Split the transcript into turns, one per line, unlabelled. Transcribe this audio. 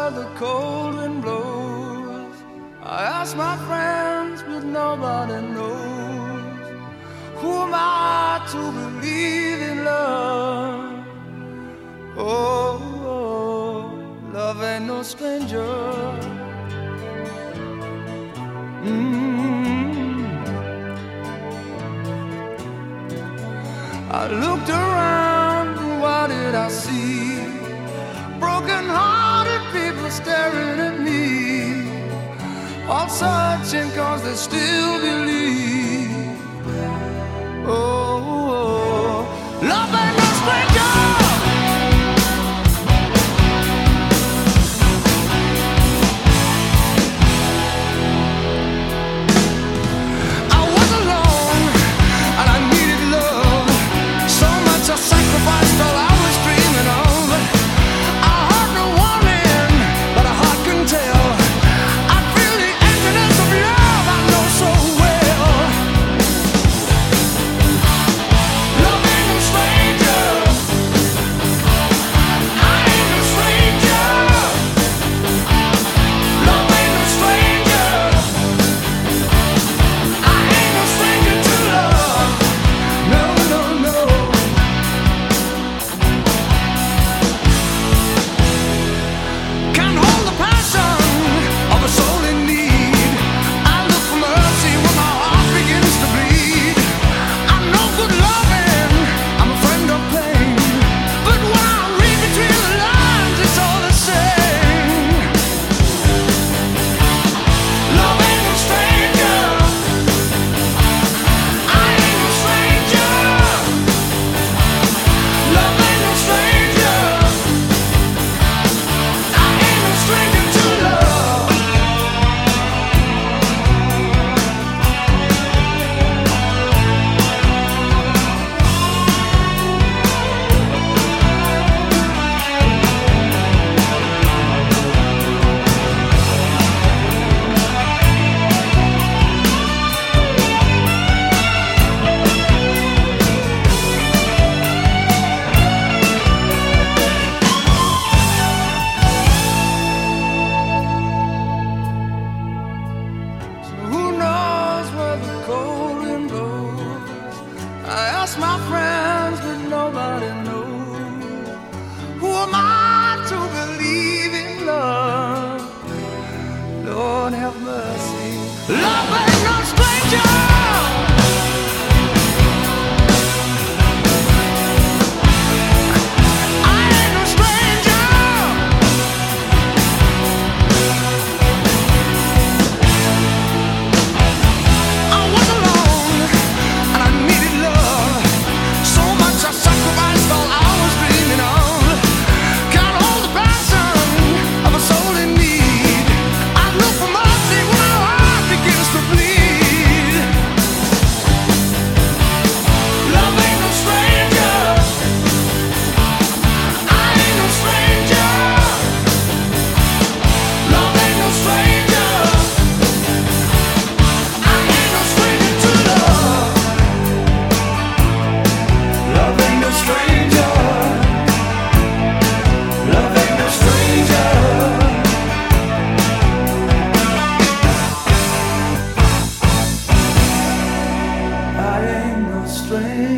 where the cold wind blows. I ask my friends, but nobody knows. Who am I to believe in love? Oh, love ain't no stranger. I looked around, and what did I see? Broken-hearted people staring at me, all searching 'cause they still believe. Oh, love ain't no stranger. I was alone and I needed love so much I sacrificed all I was dreaming of. I heard no warning, but a heart can tell. I feel the emptiness of love I know so well. Love ain't no stranger. I ain't no stranger. Love ain't no stranger. I ain't no stranger to love. No, no, no. Can't hold the passion of a soul in need. I look for mercy when my heart begins to bleed. I'm no good loving, I'm a friend of pain. But when I read between the lines, it's all the same. Love ain't no stranger. I ain't no stranger. Love ain't no stranger. I ain't no stranger to love. So who knows where the cold wind blows? I ask my friends, but nobody knows. Who am I to believe in love? Lord have mercy. Love ain't no stranger. I ain't no stranger. I was alone and I needed love so much I sacrificed all I was dreaming of. Can't hold the passion of a soul in need. I look for mercy when my heart begins to bleed. Love ain't no stranger. I ain't no stranger. Love ain't no stranger. I ain't no stranger to love. Love ain't no stranger. Love ain't no stranger. I ain't no stranger.